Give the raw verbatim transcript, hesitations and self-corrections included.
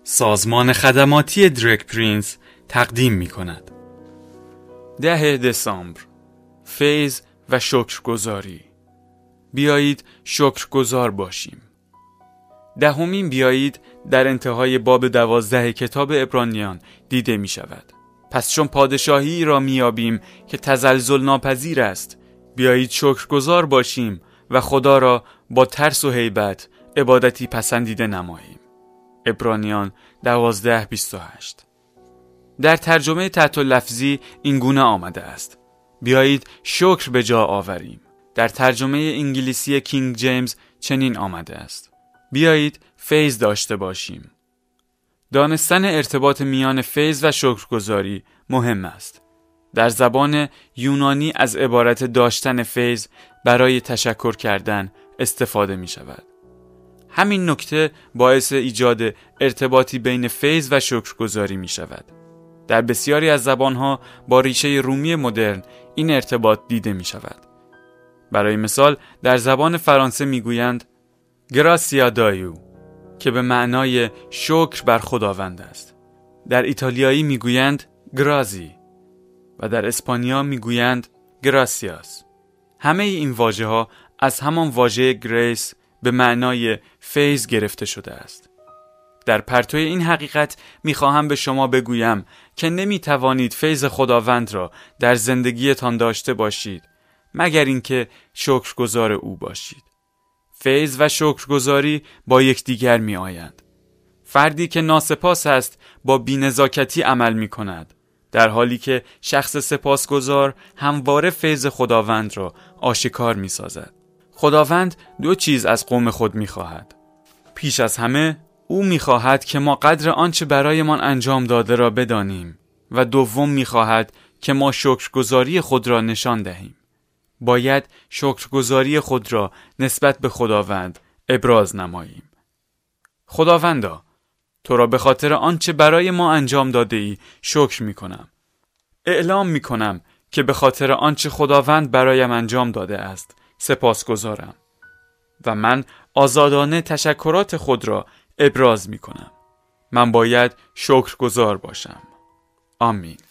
سازمان خدماتی درگ پرینس تقدیم می کند. ده دسامبر، فیض و شکرگزاری. بیایید شکرگزار باشیم. دهمین بیایید در انتهای باب دوازده کتاب عبرانیان دیده می شود. پس چون پادشاهی را می یابیم که تزلزل ناپذیر است، بیایید شکرگزار باشیم و خدا را با ترس و هیبت عبادتی پسندیده نماییم. عبرانیان دوازده بیست و هشت. در ترجمه تحت لفظی این گونه آمده است: بیایید شکر به جا آوریم. در ترجمه انگلیسی کینگ جیمز چنین آمده است: بیایید فیض داشته باشیم. دانستن ارتباط میان فیض و شکرگزاری مهم است. در زبان یونانی از عبارت داشتن فیض برای تشکر کردن استفاده می شود. همین نکته باعث ایجاد ارتباطی بین فیض و شکرگزاری می شود. در بسیاری از زبانها با ریشه رومی مدرن این ارتباط دیده می شود. برای مثال در زبان فرانسه می گویند گراسیا دایو که به معنای شکر بر خداوند است. در ایتالیایی می گویند گرازی و در اسپانیا می گویند گراسیاس. همه این واژه ها از همان واژه گریس به معنای فیض گرفته شده است. در پرتو این حقیقت میخواهم به شما بگویم که نمیتوانید فیض خداوند را در زندگیتان داشته باشید مگر اینکه شکرگزار او باشید. فیض و شکرگزاری با یکدیگر میآیند. فردی که ناسپاس است با بی‌نزاکتی عمل میکند، در حالی که شخص سپاسگزار همواره فیض خداوند را آشکار میسازد. خداوند دو چیز از قوم خود میخواهد. پیش از همه او میخواهد که ما قدر آنچه برایمان انجام داده را بدانیم و دوم میخواهد که ما شکرگزاری خود را نشان دهیم. باید شکرگزاری خود را نسبت به خداوند ابراز نماییم. خداوندا، تو را به خاطر آنچه برای ما انجام داده ای شکر میکنم. اعلام میکنم که به خاطر آنچه خداوند برایم انجام داده است سپاسگزارم و من آزادانه تشکرات خود را ابراز می کنم. من باید شکرگزار باشم. آمین.